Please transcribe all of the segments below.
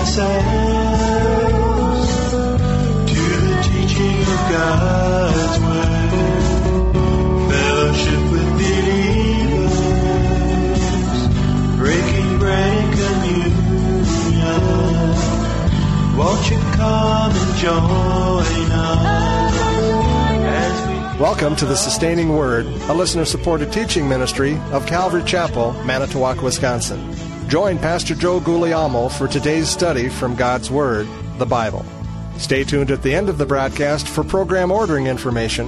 ourselves to the teaching of God's Word, fellowship with believers, breaking bread and communion. Won't you come and join us as we... Welcome to the Sustaining Word, a listener-supported teaching ministry of Calvary Chapel, Manitowoc, Wisconsin. Join Pastor Joe Guglielmo for today's study from God's Word, the Bible. Stay tuned at the end of the broadcast for program ordering information.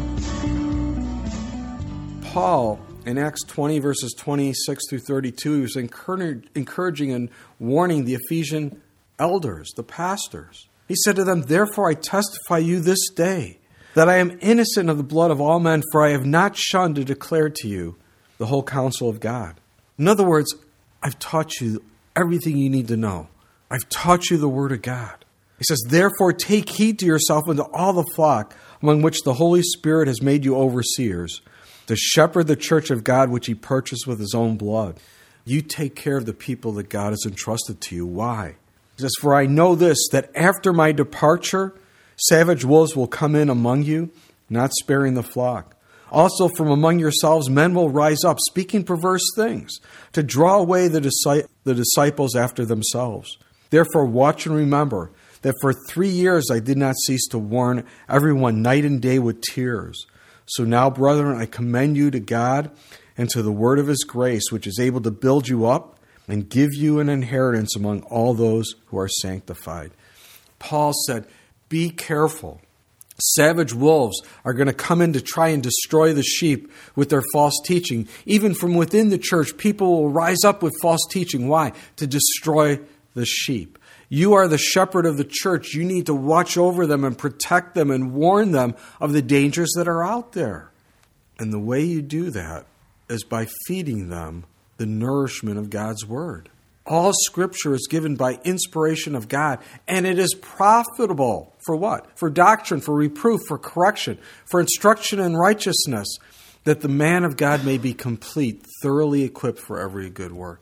Paul, in Acts 20, verses 26 through 32, he was encouraging and warning the Ephesian elders, the pastors. He said to them, "Therefore I testify you this day, that I am innocent of the blood of all men, for I have not shunned to declare to you the whole counsel of God." In other words, I've taught you everything you need to know. I've taught you the Word of God. He says, "Therefore take heed to yourself and to all the flock among which the Holy Spirit has made you overseers, to shepherd the church of God which He purchased with His own blood." You take care of the people that God has entrusted to you. Why? He says, "For I know this, that after my departure, savage wolves will come in among you, not sparing the flock. Also from among yourselves men will rise up, speaking perverse things, to draw away the disciples after themselves. Therefore watch and remember that for 3 years I did not cease to warn everyone night and day with tears. So now, brethren, I commend you to God and to the word of His grace, which is able to build you up and give you an inheritance among all those who are sanctified." Paul said, be careful. Savage wolves are going to come in to try and destroy the sheep with their false teaching. Even from within the church, people will rise up with false teaching. Why? To destroy the sheep. You are the shepherd of the church. You need to watch over them and protect them and warn them of the dangers that are out there. And the way you do that is by feeding them the nourishment of God's Word. All Scripture is given by inspiration of God, and it is profitable for what? For doctrine, for reproof, for correction, for instruction in righteousness, that the man of God may be complete, thoroughly equipped for every good work.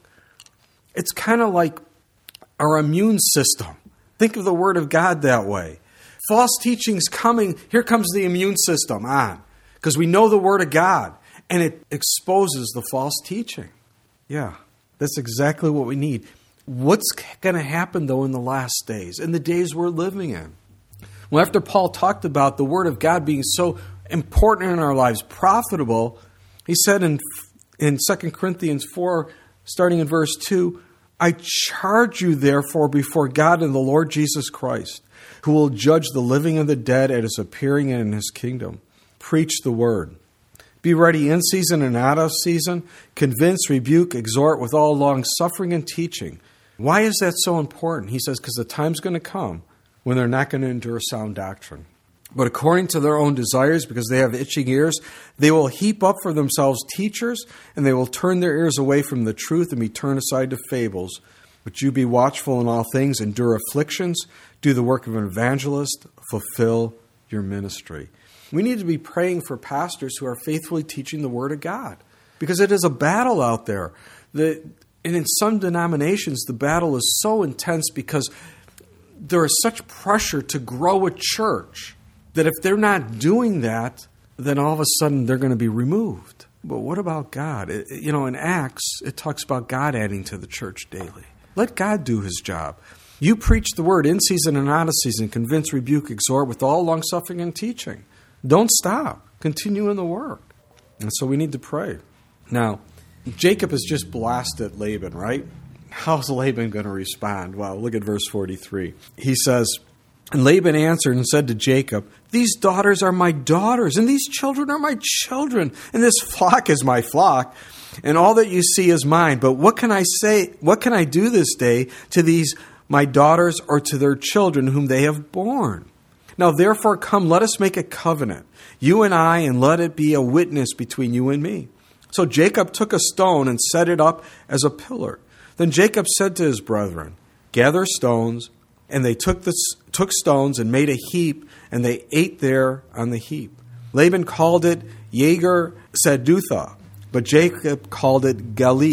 It's kind of like our immune system. Think of the Word of God that way. False teaching's coming, here comes the immune system on, because we know the Word of God, and it exposes the false teaching. Yeah. That's exactly what we need. What's going to happen, though, in the last days, in the days we're living in? Well, after Paul talked about the Word of God being so important in our lives, profitable, he said in 2 Corinthians 4, starting in verse 2, "I charge you, therefore, before God and the Lord Jesus Christ, who will judge the living and the dead at His appearing and in His kingdom. Preach the Word. Be ready in season and out of season. Convince, rebuke, exhort with all long-suffering and teaching." Why is that so important? He says, because the time's going to come when they're not going to endure sound doctrine. But according to their own desires, because they have itching ears, they will heap up for themselves teachers, and they will turn their ears away from the truth and be turned aside to fables. But you be watchful in all things, endure afflictions, do the work of an evangelist, fulfill your ministry. We need to be praying for pastors who are faithfully teaching the Word of God, because it is a battle out there. And in some denominations, the battle is so intense because there is such pressure to grow a church that if they're not doing that, then all of a sudden they're going to be removed. But what about God? In Acts, it talks about God adding to the church daily. Let God do His job. You preach the Word in season and out of season, convince, rebuke, exhort with all long-suffering and teaching. Don't stop. Continue in the work. And so we need to pray. Now, Jacob has just blasted Laban, right? How's Laban going to respond? Well, look at verse 43. He says, "And Laban answered and said to Jacob, 'These daughters are my daughters, and these children are my children, and this flock is my flock, and all that you see is mine. But what can I say? What can I do this day to these my daughters or to their children whom they have borne? Now therefore come, let us make a covenant, you and I, and let it be a witness between you and me.' So Jacob took a stone and set it up as a pillar. Then Jacob said to his brethren, 'Gather stones.' And they took stones and made a heap, and they ate there on the heap. Laban called it Yager Saduthah, but Jacob called it Galeed.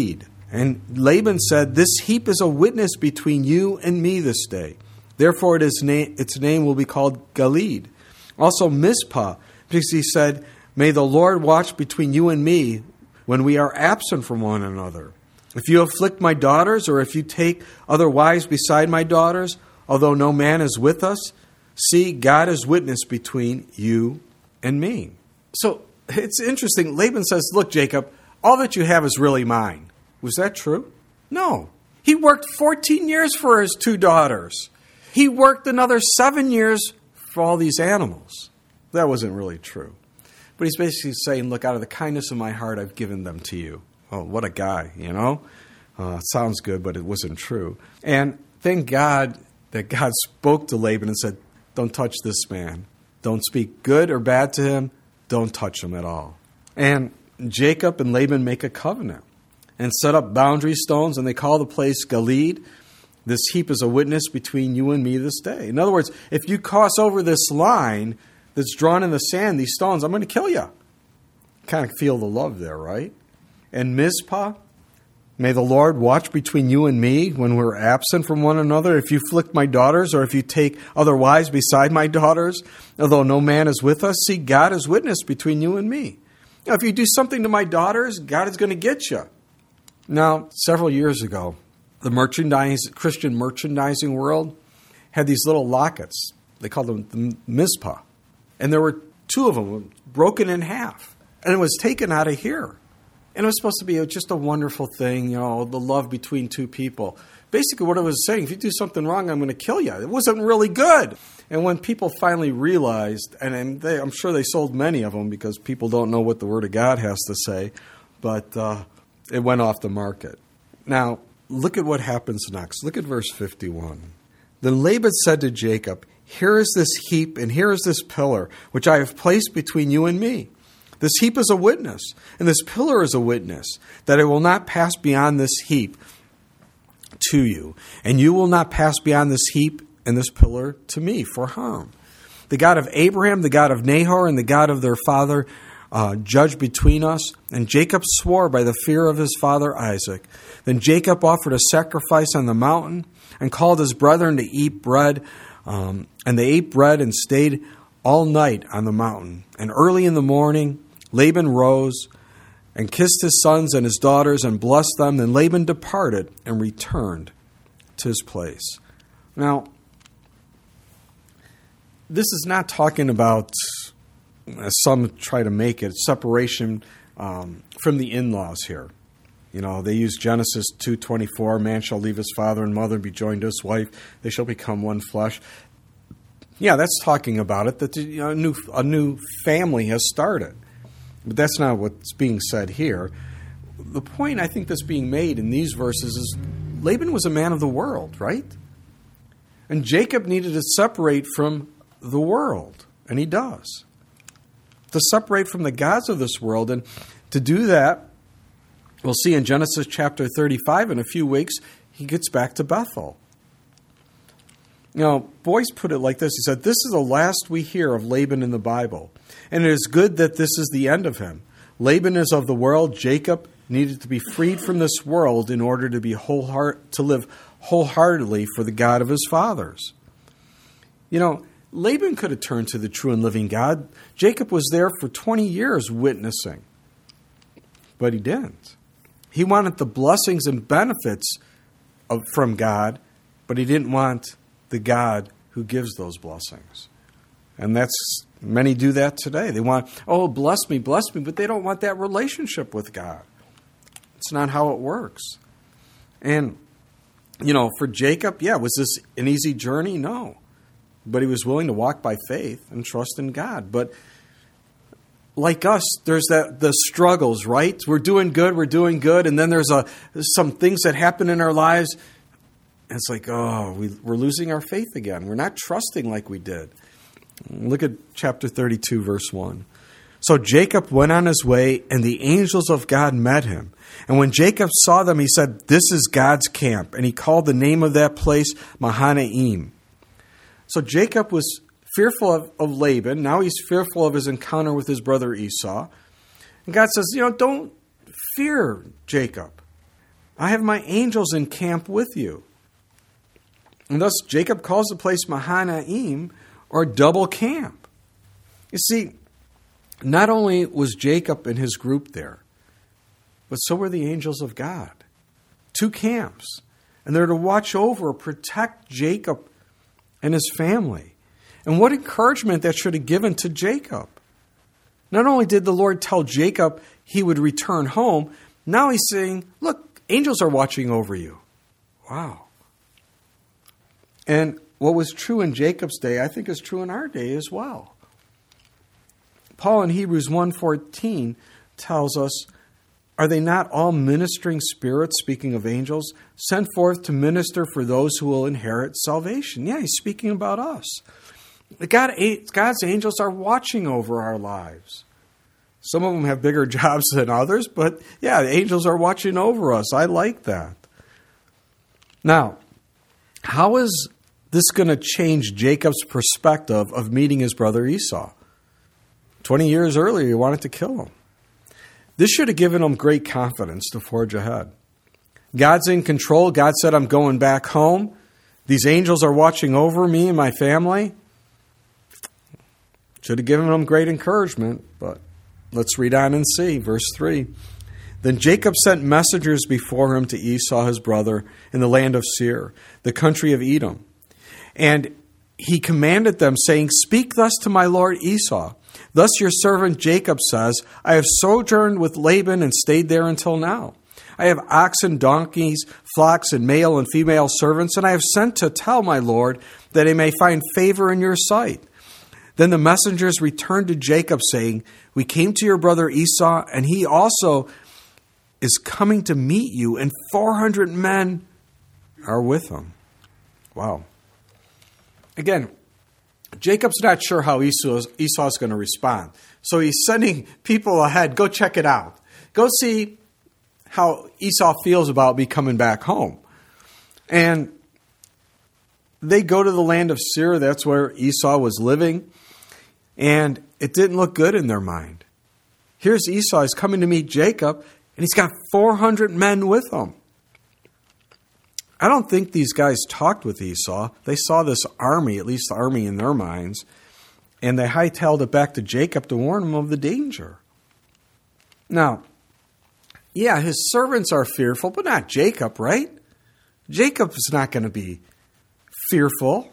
And Laban said, "This heap is a witness between you and me this day. Therefore its name will be called Galeed." Also Mizpah, because he said, "May the Lord watch between you and me when we are absent from one another. If you afflict my daughters, or if you take other wives beside my daughters, although no man is with us, see, God is witness between you and me." So it's interesting. Laban says, "Look, Jacob, all that you have is really mine." Was that true? No. He worked 14 years for his 2 daughters. He worked another 7 years for all these animals. That wasn't really true. But he's basically saying, look, out of the kindness of my heart, I've given them to you. Oh, what a guy, you know? Sounds good, but it wasn't true. And thank God that God spoke to Laban and said, don't touch this man. Don't speak good or bad to him. Don't touch him at all. And Jacob and Laban make a covenant and set up boundary stones, and they call the place Galeed. This heap is a witness between you and me this day. In other words, if you cross over this line that's drawn in the sand, these stones, I'm going to kill you. Kind of feel the love there, right? And Mizpah, may the Lord watch between you and me when we're absent from one another. If you afflict my daughters, or if you take other wives beside my daughters, although no man is with us, see, God is witness between you and me. Now, if you do something to my daughters, God is going to get you. Now, several years ago, the Christian merchandising world had these little lockets. They called them the Mizpah. And there were 2 of them broken in half. And it was taken out of here. And it was supposed to be just a wonderful thing, you know, the love between 2 people. Basically what it was saying, if you do something wrong, I'm going to kill you. It wasn't really good. And when people finally realized, and I'm sure they sold many of them because people don't know what the Word of God has to say, but it went off the market. Now, look at what happens next. Look at verse 51. Then Laban said to Jacob, here is this heap and here is this pillar, which I have placed between you and me. This heap is a witness, and this pillar is a witness, that I will not pass beyond this heap to you, and you will not pass beyond this heap and this pillar to me for harm. The God of Abraham, the God of Nahor, and the God of their father judged between us. And Jacob swore by the fear of his father Isaac. Then Jacob offered a sacrifice on the mountain and called his brethren to eat bread. And they ate bread and stayed all night on the mountain. And early in the morning, Laban rose and kissed his sons and his daughters and blessed them. Then Laban departed and returned to his place. Now, this is not talking about, as some try to make it, separation from the in-laws here. You know, they use Genesis 2:24, man shall leave his father and mother and be joined to his wife. They shall become one flesh. Yeah, that's talking about it, that a new family has started. But that's not what's being said here. The point I think that's being made in these verses is Laban was a man of the world, right? And Jacob needed to separate from the world, and he does. To separate from the gods of this world, and to do that, we'll see in Genesis chapter 35 in a few weeks, he gets back to Bethel. You know, Boyce put it like this. He said, this is the last we hear of Laban in the Bible, and it is good that this is the end of him. Laban is of the world. Jacob needed to be freed from this world in order to be to live wholeheartedly for the God of his fathers. You know, Laban could have turned to the true and living God. Jacob was there for 20 years witnessing, but he didn't. He wanted the blessings and benefits from God, but he didn't want the God who gives those blessings. And many do that today. They want, oh, bless me, but they don't want that relationship with God. It's not how it works. And, you know, for Jacob, was this an easy journey? No. But he was willing to walk by faith and trust in God. But like us, there's the struggles, right? We're doing good, and then there's some things that happen in our lives. And it's like, we're losing our faith again. We're not trusting like we did. Look at chapter 32, verse 1. So Jacob went on his way, and the angels of God met him. And when Jacob saw them, he said, this is God's camp. And he called the name of that place Mahanaim. So Jacob was fearful of Laban. Now he's fearful of his encounter with his brother Esau. And God says, don't fear Jacob. I have my angels in camp with you. And thus Jacob calls the place Mahanaim, or double camp. You see, not only was Jacob and his group there, but so were the angels of God. 2 camps. And they're to watch over, protect Jacob and his family. And what encouragement that should have given to Jacob. Not only did the Lord tell Jacob he would return home, now he's saying, look, angels are watching over you. Wow. And what was true in Jacob's day, I think is true in our day as well. Paul in Hebrews 1:14 tells us, are they not all ministering spirits, speaking of angels, sent forth to minister for those who will inherit salvation? Yeah, he's speaking about us. God's angels are watching over our lives. Some of them have bigger jobs than others, but yeah, the angels are watching over us. I like that. Now, how is this going to change Jacob's perspective of meeting his brother Esau? 20 years earlier, he wanted to kill him. This should have given him great confidence to forge ahead. God's in control. God said, I'm going back home. These angels are watching over me and my family. Should have given him great encouragement, but let's read on and see. Verse 3. Then Jacob sent messengers before him to Esau his brother in the land of Seir, the country of Edom. And he commanded them, saying, speak thus to my lord Esau. Thus your servant Jacob says, I have sojourned with Laban and stayed there until now. I have oxen, donkeys, flocks, and male and female servants, and I have sent to tell my lord that I may find favor in your sight. Then the messengers returned to Jacob, saying, we came to your brother Esau, and he also is coming to meet you, and 400 men are with him. Wow. Again, Jacob's not sure how Esau's going to respond. So he's sending people ahead, go check it out. Go see how Esau feels about me coming back home. And they go to the land of Seir, that's where Esau was living, and it didn't look good in their mind. Here's Esau, he's coming to meet Jacob, and he's got 400 men with him. I don't think these guys talked with Esau. They saw this army, at least the army in their minds, and they hightailed it back to Jacob to warn him of the danger. Now, yeah, his servants are fearful, but not Jacob, right? Jacob is not going to be fearful.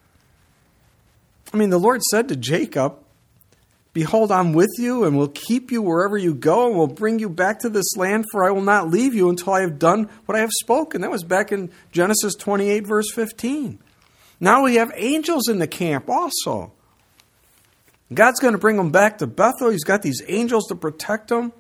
I mean, the Lord said to Jacob, behold, I'm with you and will keep you wherever you go and will bring you back to this land, for I will not leave you until I have done what I have spoken. That was back in Genesis 28, verse 15. Now we have angels in the camp also. God's going to bring them back to Bethel. He's got these angels to protect them.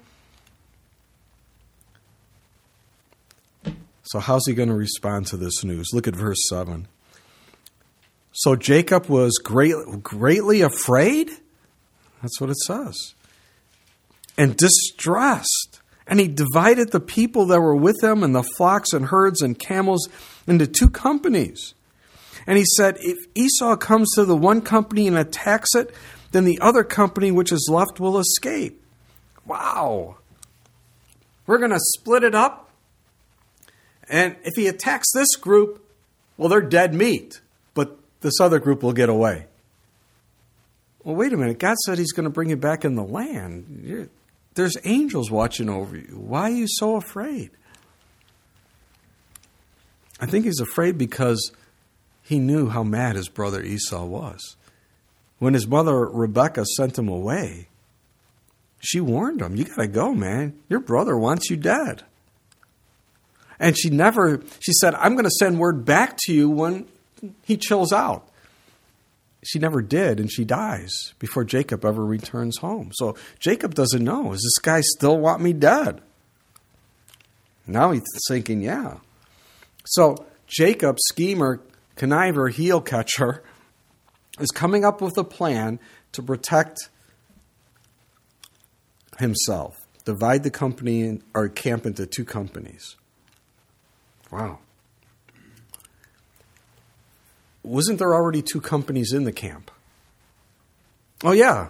So how's he going to respond to this news? Look at verse 7. So Jacob was greatly afraid? That's what it says. And distressed. And he divided the people that were with him and the flocks and herds and camels into 2 companies. And he said, if Esau comes to the one company and attacks it, then the other company which is left will escape. Wow. We're going to split it up. And if he attacks this group, well, they're dead meat. But this other group will get away. Well, wait a minute. God said he's going to bring you back in the land. There's angels watching over you. Why are you so afraid? I think he's afraid because he knew how mad his brother Esau was. When his mother Rebekah sent him away, she warned him, you got to go, man. Your brother wants you dead. And she said, I'm going to send word back to you when he chills out. She never did, and she dies before Jacob ever returns home. So Jacob doesn't know. Does this guy still want me dead? Now he's thinking, yeah. So Jacob, schemer, conniver, heel catcher, is coming up with a plan to protect himself. Divide the company or camp into 2 companies. Wow. Wasn't there already 2 companies in the camp? Oh, yeah.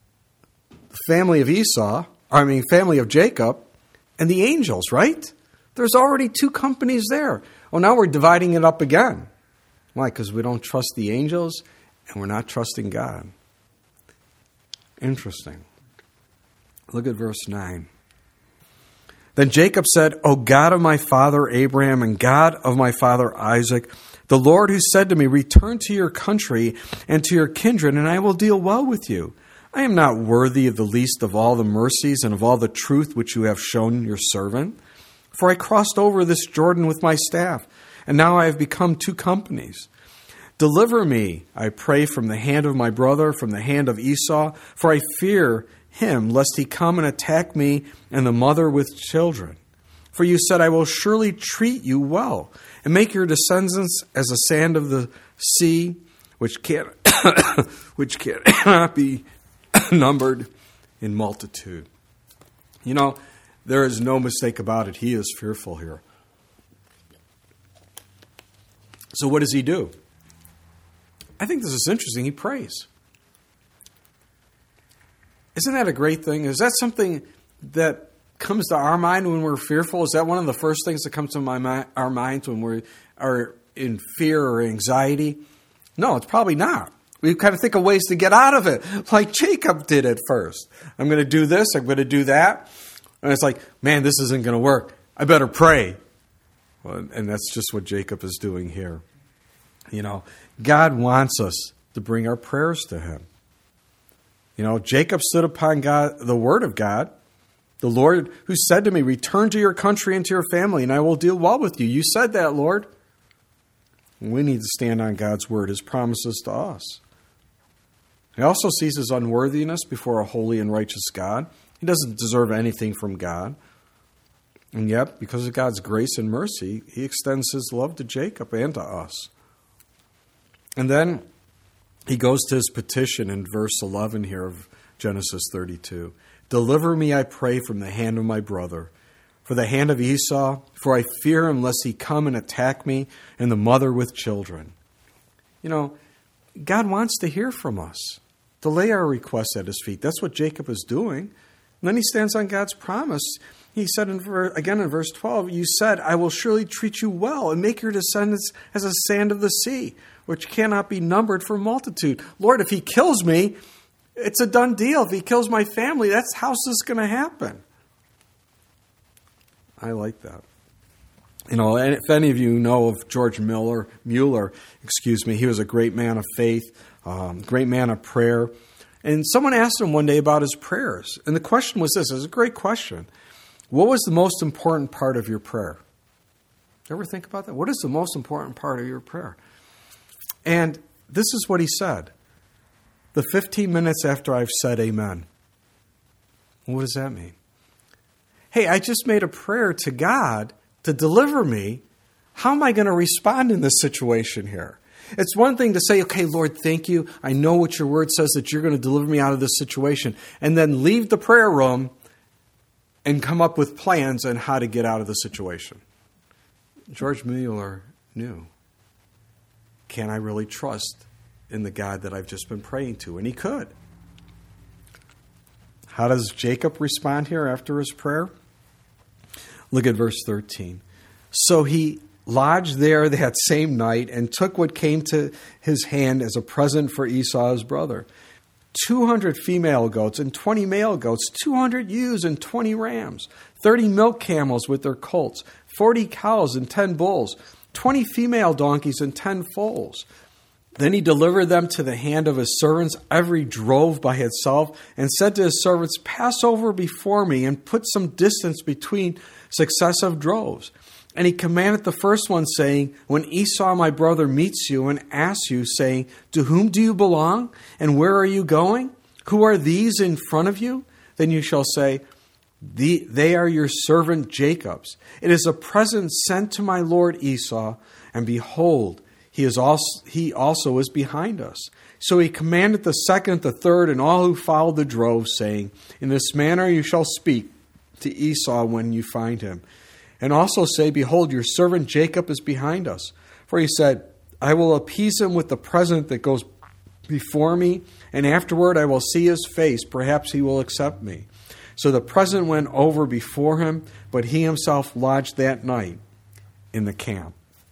The family of Jacob, and the angels, right? There's already 2 companies there. Well, now we're dividing it up again. Why? Because we don't trust the angels and we're not trusting God. Interesting. Look at verse 9. Then Jacob said, O God of my father Abraham and God of my father Isaac, the Lord who said to me, return to your country and to your kindred, and I will deal well with you. I am not worthy of the least of all the mercies and of all the truth which you have shown your servant. For I crossed over this Jordan with my staff, and now I have become 2 companies. Deliver me, I pray, from the hand of my brother, from the hand of Esau, for I fear him, lest he come and attack me and the mother with children. For you said, I will surely treat you well, and make your descendants as the sand of the sea, which cannot be numbered in multitude. You know, there is no mistake about it. He is fearful here. So what does he do? I think this is interesting. He prays. Isn't that a great thing? Is that something that comes to our mind when we're fearful? Is that one of the first things that comes to our minds when we are in fear or anxiety? No, it's probably not. We kind of think of ways to get out of it, like Jacob did at first. I'm going to do this, I'm going to do that. And it's like, man, this isn't going to work. I better pray. Well, and that's just what Jacob is doing here. You know, God wants us to bring our prayers to him. You know, Jacob stood upon God, the word of God, the Lord who said to me, return to your country and to your family, and I will deal well with you. You said that, Lord. And we need to stand on God's word, his promises to us. He also sees his unworthiness before a holy and righteous God. He doesn't deserve anything from God. And yet, because of God's grace and mercy, he extends his love to Jacob and to us. And then he goes to his petition in verse 11 here of Genesis 32. Deliver me, I pray, from the hand of my brother, for the hand of Esau, for I fear him lest he come and attack me and the mother with children. You know, God wants to hear from us, to lay our requests at his feet. That's what Jacob is doing. And then he stands on God's promise. He said again in verse 12, you said, I will surely treat you well and make your descendants as the sand of the sea, which cannot be numbered for multitude. Lord, if he kills me, it's a done deal. If he kills my family, how's this going to happen? I like that. You know, and if any of you know of George Mueller, he was a great man of faith, great man of prayer. And someone asked him one day about his prayers. And the question was this. It was a great question. What was the most important part of your prayer? Ever think about that? What is the most important part of your prayer? And this is what he said. The 15 minutes after I've said amen. What does that mean? Hey, I just made a prayer to God to deliver me. How am I going to respond in this situation here? It's one thing to say, okay, Lord, thank you. I know what your word says, that you're going to deliver me out of this situation. And then leave the prayer room and come up with plans on how to get out of the situation. George Mueller knew. Can I really trust in the God that I've just been praying to? And he could. How does Jacob respond here after his prayer? Look at verse 13. So he lodged there that same night and took what came to his hand as a present for Esau his brother. 200 female goats and 20 male goats, 200 ewes and 20 rams, 30 milk camels with their colts, 40 cows and 10 bulls, 20 female donkeys and 10 foals. Then he delivered them to the hand of his servants, every drove by itself, and said to his servants, pass over before me and put some distance between successive droves. And he commanded the first one, saying, when Esau my brother meets you and asks you, saying, to whom do you belong? And where are you going? Who are these in front of you? Then you shall say, they are your servant Jacob's. It is a present sent to my lord Esau, and behold, he also is behind us. So he commanded the second, the third, and all who followed the drove, saying, in this manner you shall speak to Esau when you find him. And also say, behold, your servant Jacob is behind us. For he said, I will appease him with the present that goes before me, and afterward I will see his face. Perhaps he will accept me. So the present went over before him, but he himself lodged that night in the camp.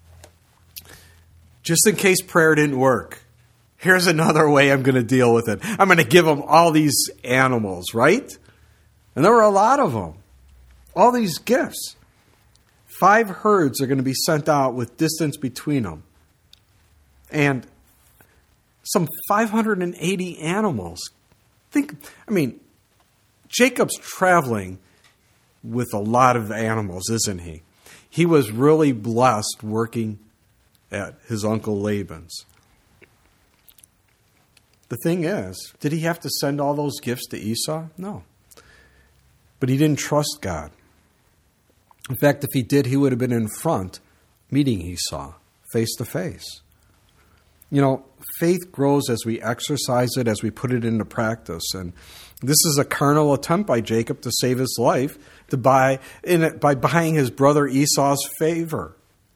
Just in case prayer didn't work, here's another way I'm going to deal with it. I'm going to give them all these animals, right? And there were a lot of them. All these gifts. 5 herds are going to be sent out with distance between them. And some 580 animals. Jacob's traveling with a lot of animals, isn't he? He was really blessed working at his uncle Laban's. The thing is, did he have to send all those gifts to Esau? No. But he didn't trust God. In fact, if he did, he would have been in front meeting Esau face to face. Faith grows as we exercise it, as we put it into practice. And this is a carnal attempt by Jacob to save his life by buying his brother Esau's favor.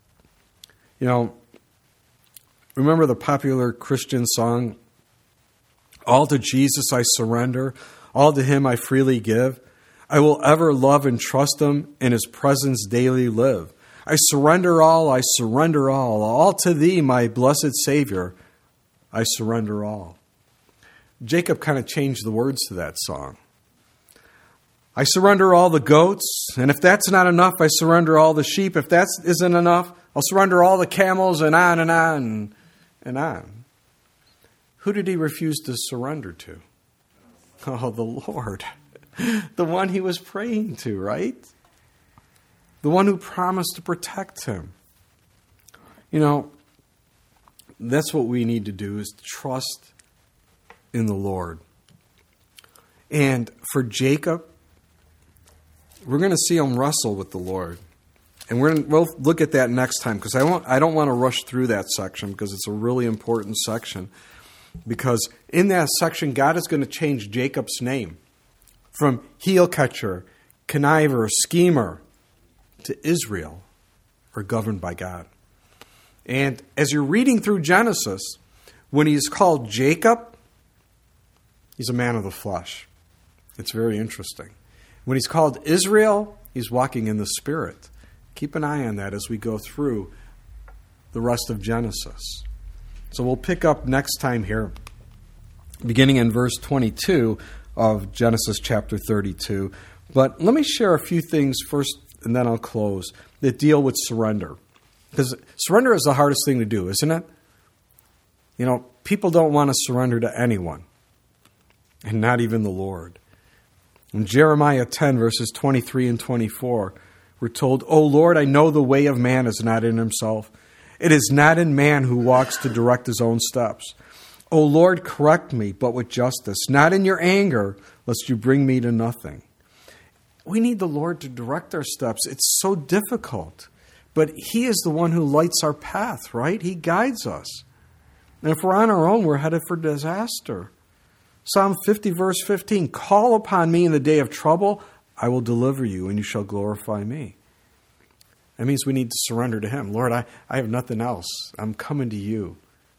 Remember the popular Christian song, "All to Jesus I surrender, all to him I freely give. I will ever love and trust him, in his presence daily live. I surrender all to thee, my blessed Savior, I surrender all." Jacob kind of changed the words to that song. I surrender all the goats, and if that's not enough, I surrender all the sheep. If that isn't enough, I'll surrender all the camels, and on and on and on. Who did he refuse to surrender to? Oh, the Lord. The one he was praying to, right? The one who promised to protect him. That's what we need to do, is trust in the Lord. And for Jacob, we're going to see him wrestle with the Lord. And we'll look at that next time, because I don't want to rush through that section, because it's a really important section. Because in that section, God is going to change Jacob's name from heel catcher, conniver, schemer, to Israel, or governed by God. And as you're reading through Genesis, when he's called Jacob, he's a man of the flesh. It's very interesting. When he's called Israel, he's walking in the Spirit. Keep an eye on that as we go through the rest of Genesis. So we'll pick up next time here, beginning in verse 22 of Genesis chapter 32. But let me share a few things first, and then I'll close, that deal with surrender. Because surrender is the hardest thing to do, isn't it? People don't want to surrender to anyone, and not even the Lord. In Jeremiah 10, verses 23 and 24, we're told, "O Lord, I know the way of man is not in himself. It is not in man who walks to direct his own steps. O Lord, correct me, but with justice, not in your anger, lest you bring me to nothing." We need the Lord to direct our steps. It's so difficult. But he is the one who lights our path, right? He guides us. And if we're on our own, we're headed for disaster. Psalm 50, verse 15, "Call upon me in the day of trouble. I will deliver you, and you shall glorify me." That means we need to surrender to him. Lord, I have nothing else. I'm coming to you.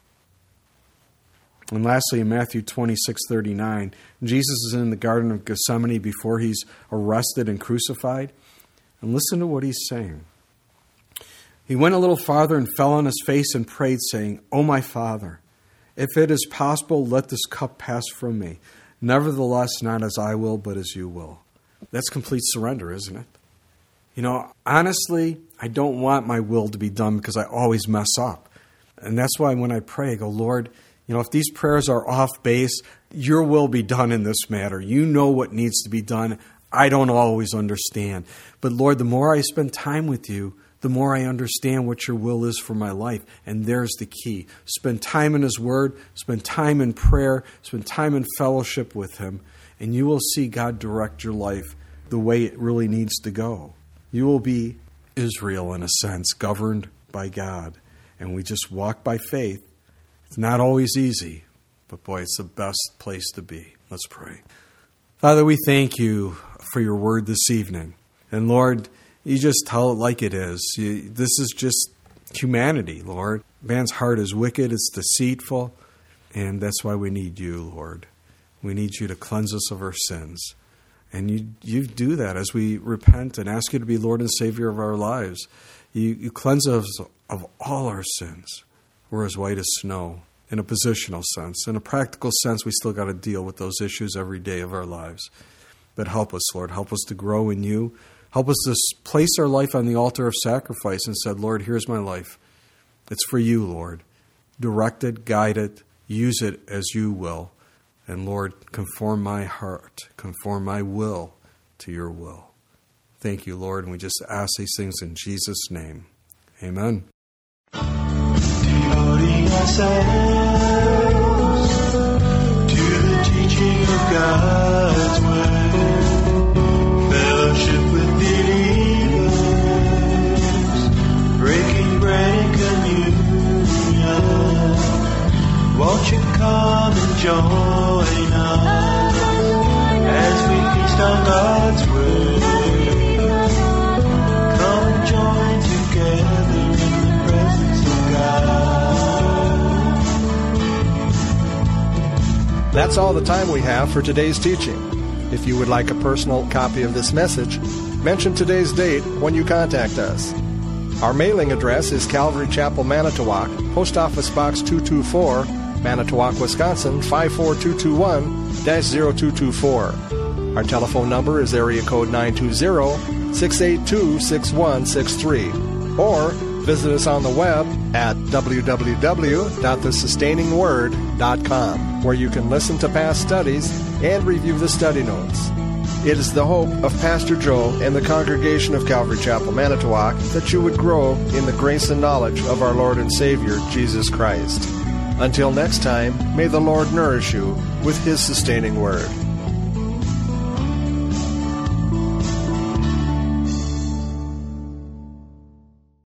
And lastly, in Matthew 26:39, Jesus is in the Garden of Gethsemane before he's arrested and crucified. And listen to what he's saying. He went a little farther and fell on his face and prayed, saying, "O my Father, if it is possible, let this cup pass from me. Nevertheless, not as I will, but as you will." That's complete surrender, isn't it? Honestly, I don't want my will to be done, because I always mess up. And that's why when I pray, I go, Lord, if these prayers are off base, your will be done in this matter. You know what needs to be done. I don't always understand. But Lord, the more I spend time with you, the more I understand what your will is for my life. And there's the key. Spend time in his word, spend time in prayer, spend time in fellowship with him, and you will see God direct your life the way it really needs to go. You will be Israel, in a sense, governed by God. And we just walk by faith. It's not always easy, but boy, it's the best place to be. Let's pray. Father, we thank you for your word this evening. And Lord, you just tell it like it is. This is just humanity, Lord. Man's heart is wicked, it's deceitful, and that's why we need you, Lord. We need you to cleanse us of our sins. And you do that as we repent and ask you to be Lord and Savior of our lives. You cleanse us of all our sins. We're as white as snow in a positional sense. In a practical sense, we still got to deal with those issues every day of our lives. But help us, Lord. Help us to grow in you. Help us to place our life on the altar of sacrifice and said, Lord, here's my life. It's for you, Lord. Direct it, guide it, use it as you will. And Lord, conform my heart, conform my will to your will. Thank you, Lord, and we just ask these things in Jesus' name. Amen. Devoting ourselves to the teaching of God's word, fellowship with believers, breaking bread and communion. Won't you come and join us as we feast on God's word? Come and join together in the presence of God. That's all the time we have for today's teaching. If you would like a personal copy of this message, mention today's date when you contact us. Our mailing address is Calvary Chapel, Manitowoc, Post Office Box 224, Manitowoc, Wisconsin, 54221-0224. Our telephone number is area code 920-682-6163. Or visit us on the web at www.thesustainingword.com, where you can listen to past studies and review the study notes. It is the hope of Pastor Joe and the congregation of Calvary Chapel, Manitowoc, that you would grow in the grace and knowledge of our Lord and Savior, Jesus Christ. Until next time, may the Lord nourish you with His sustaining word.